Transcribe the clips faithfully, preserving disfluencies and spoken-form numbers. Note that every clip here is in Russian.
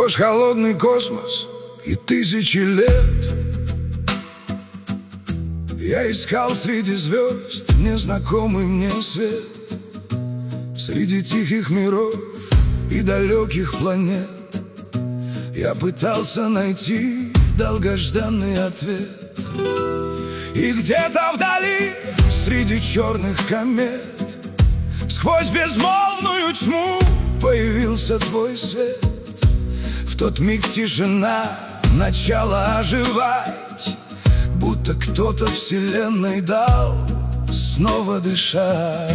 сквозь холодный космос и тысячи лет. Я искал среди звезд незнакомый мне свет, среди тихих миров и далеких планет. Я пытался найти долгожданный ответ. И где-то вдали, среди черных комет, сквозь безмолвную тьму появился твой свет. В тот миг тишина начала оживать, будто кто-то вселенной дал снова дышать.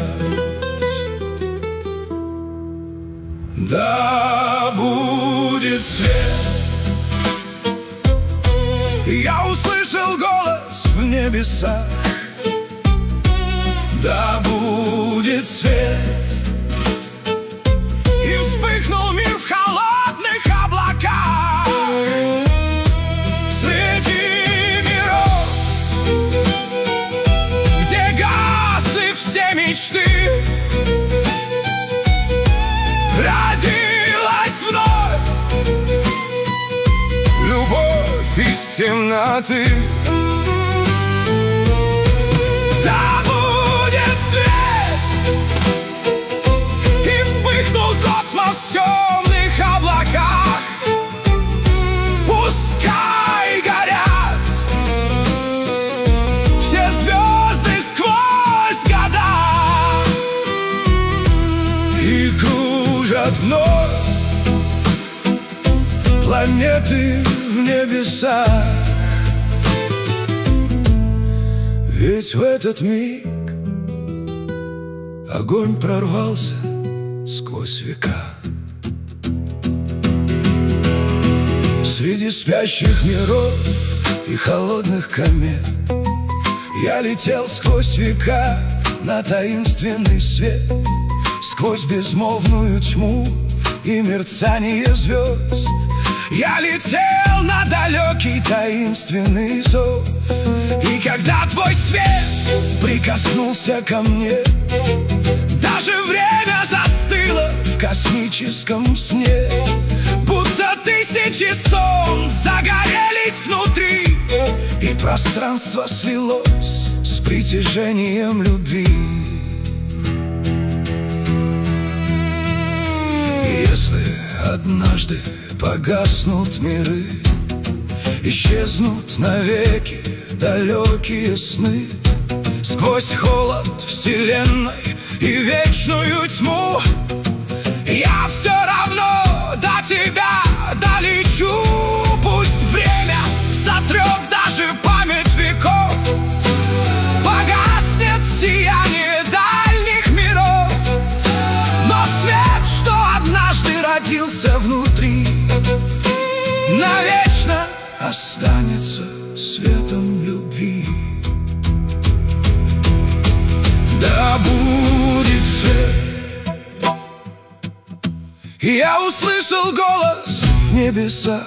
Да будет свет. Я услышал голос в небесах. Да будет свет. И вспыхнул мир в холодных облаках. Среди миров, где гасли все мечты, родилась вновь любовь из темноты. Да будет свет. И вспыхнул космос в темных облаках. Пускай горят все звезды сквозь года и кружат вновь планеты в небесах. Ведь в этот миг огонь прорвался сквозь века. Среди спящих миров и холодных комет я летел сквозь века на таинственный свет, сквозь безмолвную тьму и мерцание звезд. Я летел на далекий таинственный зов. И когда твой свет прикоснулся ко мне, даже время застыло в космическом сне, будто тысячи солнц загорелись внутри, и пространство слилось с притяжением любви. И если однажды погаснут миры, исчезнут навеки далекие сны, сквозь холод вселенной и вечную тьму, я все равно до тебя долечу. Пусть время сотрет даже память веков, погаснет сияние дальних миров, но свет, что однажды родился внутри, навечно останется светом любви. Да будет свет. Я услышал голос в небесах.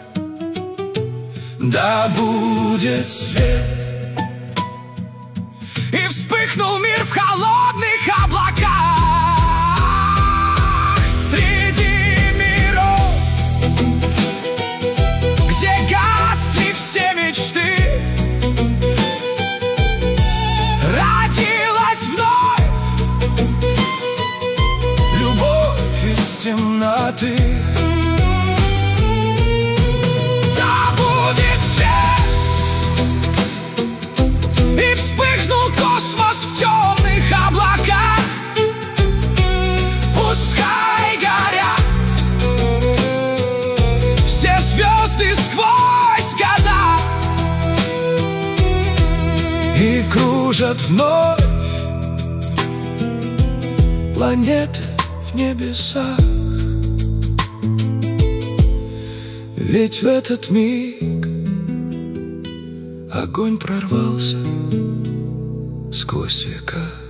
Да будет свет. И вспыхнул мир в холодных облаках. Среди миров, где гасли все мечты, родилась вновь любовь из темноты. Да будет свет. И вспыхнул космос в темных облаках. Пускай горят все звезды сквозь года и кружат вновь планеты в небесах. Ведь в этот миг огонь прорвался сквозь века.